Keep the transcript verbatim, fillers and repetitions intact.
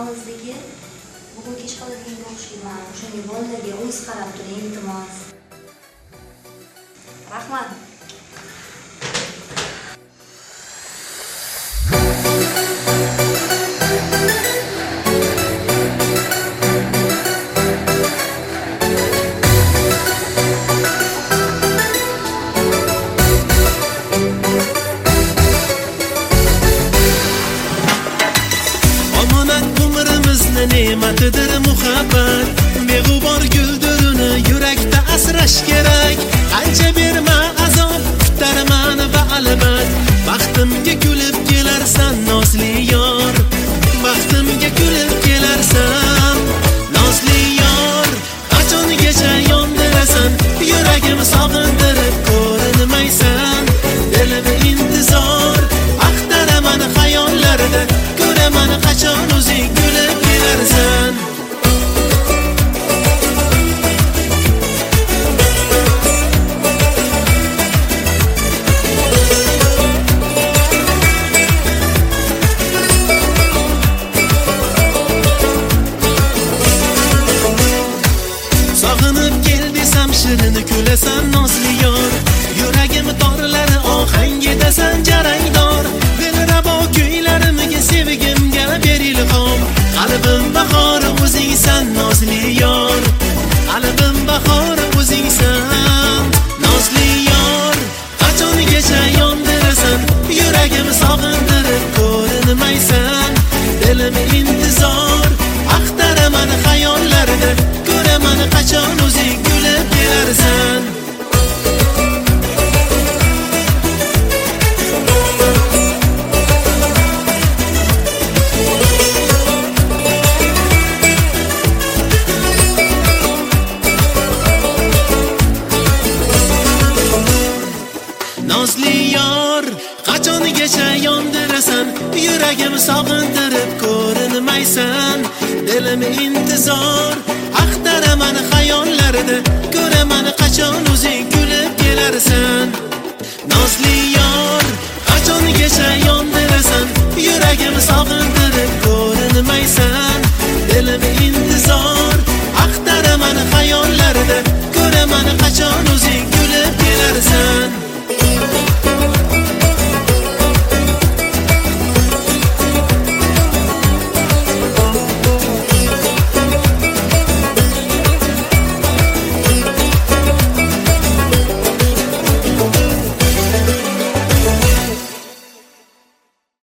yolg'izligi bugun kech qoladigan o'xshayman. O'shanga bolalarga o'z qarab turing, iltimos. Rahmat. Ne'matidir muhabbat, beg'ubor guldurini yurakda asrash kerak. Qancha berma azob, kutarman va albat. Baxtimga kulib kelarsan nozli yor, baxtimga kulib kelarsan nozli yor. Qachongacha yondirasan, yuragim sog'indirib ko'rinmaysan. Dilim intizor, axtaraman xayollarda, ko'raman qachon o'zing kulib kelarsan. Sog'inib kel desam shirin kulasan nozli yor. Yuragim torlari ohangidasan jarangdor. Dilrabo kuylarimga sevgimga ber ilhom. Qalbim bahori o'zingsan nozli yor, qalbim bahori o'zingsan nozli yor. Qachongacha yondirasan, yuragim sog'indirib ko'rinmaysan. Dilim intizor, axtaraman xayollarda, ko'raman qachon o'zing kulib kelarsan. Nozli yor, qachongacha yondirasan, yuragim sog'indirib ko'rinmaysan. Dilim intizor, axtaraman xayollarda, ko'raman qachon o'zing kulib kelarsan. Nozli yor, qachongacha yondirasan, yuragim sog'indirib ko'rinmaysan. Dilim intizor, axtaraman xayollarda, ko'raman qachon o'zing